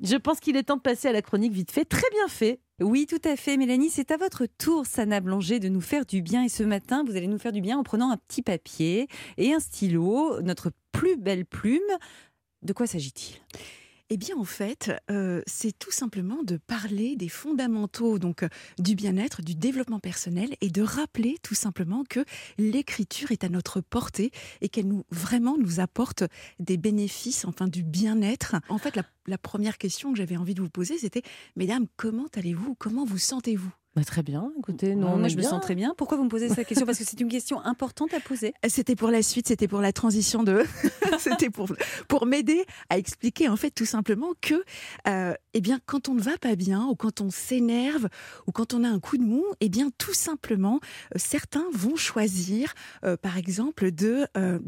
Je pense qu'il est temps de passer à la chronique vite fait, très bien fait. Oui, tout à fait, Mélanie. C'est à votre tour, Sana Blanger, de nous faire du bien. Et ce matin, vous allez nous faire du bien en prenant un petit papier et un stylo, notre plus belle plume. De quoi s'agit-il ? Eh bien, en fait, c'est tout simplement de parler des fondamentaux du bien-être, du développement personnel et de rappeler tout simplement que l'écriture est à notre portée et qu'elle nous apporte des bénéfices, enfin du bien-être. En fait, la première question que j'avais envie de vous poser, c'était « Mesdames, comment allez-vous ? Comment vous sentez-vous » Très bien, écoutez, moi je me sens très bien. Pourquoi vous me posez cette question ? Parce que c'est une question importante à poser. C'était pour la suite, c'était pour la transition c'était pour m'aider à expliquer en fait tout simplement que eh bien quand on ne va pas bien ou quand on s'énerve ou quand on a un coup de mou, eh bien tout simplement certains vont choisir par exemple de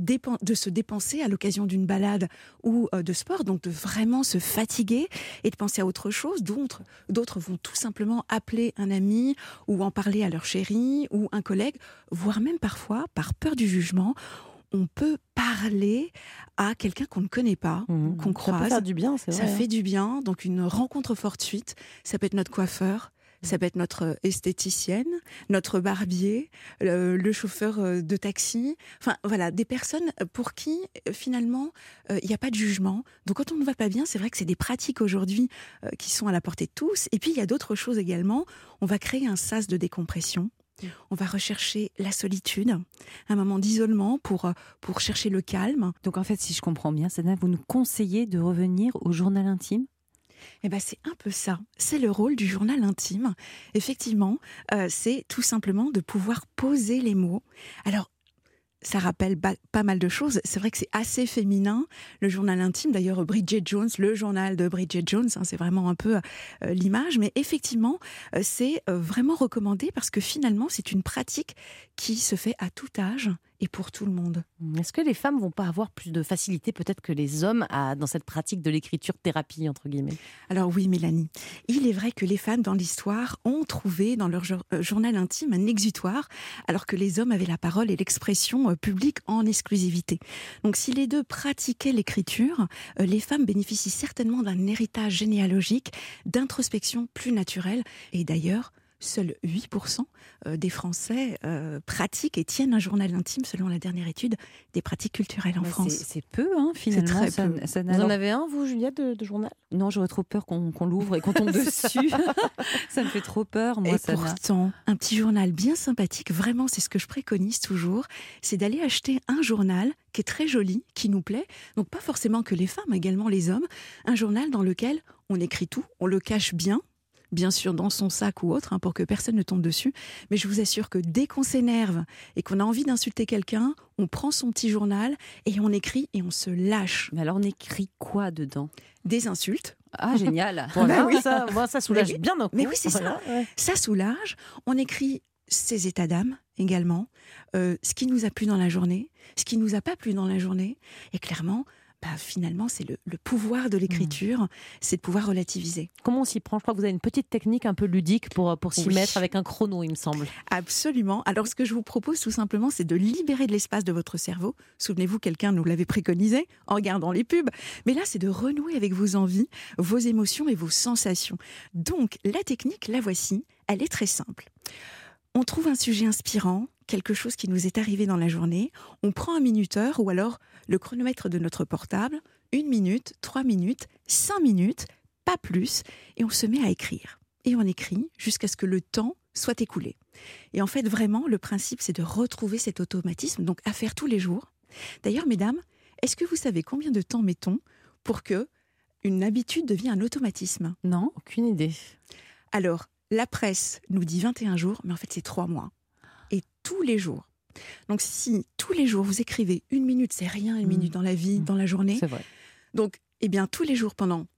se dépenser à l'occasion d'une balade ou de sport, donc de vraiment se fatiguer et de penser à autre chose. D'autres vont tout simplement appeler un ami ou en parler à leur chéri ou un collègue, voire même parfois, par peur du jugement, on peut parler à quelqu'un qu'on ne connaît pas, qu'on croise. Ça peut faire du bien, c'est vrai. Ça fait du bien, donc une rencontre fortuite, ça peut être notre coiffeur, ça peut être notre esthéticienne, notre barbier, le chauffeur de taxi. Enfin, voilà, des personnes pour qui, finalement, il n'y a pas de jugement. Donc, quand on ne va pas bien, c'est vrai que c'est des pratiques aujourd'hui qui sont à la portée de tous. Et puis, il y a d'autres choses également. On va créer un sas de décompression. On va rechercher la solitude, un moment d'isolement pour chercher le calme. Donc, en fait, si je comprends bien, Sana, vous nous conseillez de revenir au journal intime ? Eh ben, c'est un peu ça. C'est le rôle du journal intime. Effectivement, c'est tout simplement de pouvoir poser les mots. Alors, ça rappelle pas mal de choses. C'est vrai que c'est assez féminin, le journal intime. D'ailleurs, Bridget Jones, le journal de Bridget Jones, c'est vraiment un peu l'image. Mais effectivement, c'est vraiment recommandé parce que finalement, c'est une pratique qui se fait à tout âge et pour tout le monde. Est-ce que les femmes vont pas avoir plus de facilité peut-être que les hommes dans cette pratique de l'écriture-thérapie, entre guillemets ? Alors oui, Mélanie, il est vrai que les femmes dans l'histoire ont trouvé dans leur journal intime un exutoire, alors que les hommes avaient la parole et l'expression publique en exclusivité. Donc si les deux pratiquaient l'écriture, les femmes bénéficient certainement d'un héritage généalogique, d'introspection plus naturelle. Et d'ailleurs, seuls 8% des Français pratiquent et tiennent un journal intime selon la dernière étude des pratiques culturelles en France. C'est peu, finalement. C'est très peu. Vous en avez un, vous, Juliette, de journal ? Non, j'aurais trop peur qu'on l'ouvre et qu'on tombe dessus. Ça me fait trop peur, moi. Et pourtant, un petit journal bien sympathique, vraiment, c'est ce que je préconise toujours, c'est d'aller acheter un journal qui est très joli, qui nous plaît. Donc pas forcément que les femmes, également les hommes. Un journal dans lequel on écrit tout, on le cache bien sûr dans son sac ou autre, pour que personne ne tombe dessus. Mais je vous assure que dès qu'on s'énerve et qu'on a envie d'insulter quelqu'un, on prend son petit journal et on écrit et on se lâche. Mais alors on écrit quoi dedans ? Des insultes. Ah, génial. Voilà, oui. ça soulage bien d'un coup. Mais oui, c'est voilà, ça. Ouais. Ça soulage. On écrit ses états d'âme également, ce qui nous a plu dans la journée, ce qui nous a pas plu dans la journée. Et clairement, finalement, c'est le pouvoir de l'écriture, c'est de pouvoir relativiser. Comment on s'y prend ? Je crois que vous avez une petite technique un peu ludique pour s'y Oui. mettre avec un chrono, il me semble. Absolument. Alors, ce que je vous propose tout simplement, c'est de libérer de l'espace de votre cerveau. Souvenez-vous, quelqu'un nous l'avait préconisé en regardant les pubs. Mais là, c'est de renouer avec vos envies, vos émotions et vos sensations. Donc, la technique, la voici. Elle est très simple. On trouve un sujet inspirant, quelque chose qui nous est arrivé dans la journée. On prend un minuteur ou alors le chronomètre de notre portable, 1 minute, 3 minutes, 5 minutes, pas plus, et on se met à écrire. Et on écrit jusqu'à ce que le temps soit écoulé. Et en fait, vraiment, le principe, c'est de retrouver cet automatisme, donc à faire tous les jours. D'ailleurs, mesdames, est-ce que vous savez combien de temps mettons pour que une habitude devienne un automatisme ? Non ? Aucune idée. Alors, la presse nous dit 21 jours, mais en fait, c'est 3 mois. Et tous les jours. Donc, si tous les jours, vous écrivez 1 minute, c'est rien, 1 minute dans la vie, dans la journée. C'est vrai. Donc, eh bien, tous les jours pendant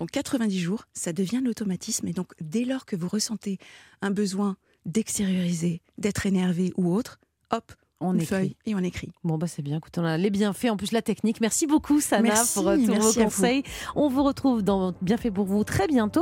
90 jours, ça devient l'automatisme. Et donc, dès lors que vous ressentez un besoin d'extérioriser, d'être énervé ou autre, hop, On une écrit. feuille et on écrit. Bon, c'est bien. Écoute, on a les bienfaits, en plus la technique. Merci beaucoup, Sana, Merci, pour tous vos merci à vous. conseils. On vous retrouve dans Bienfait pour vous très bientôt.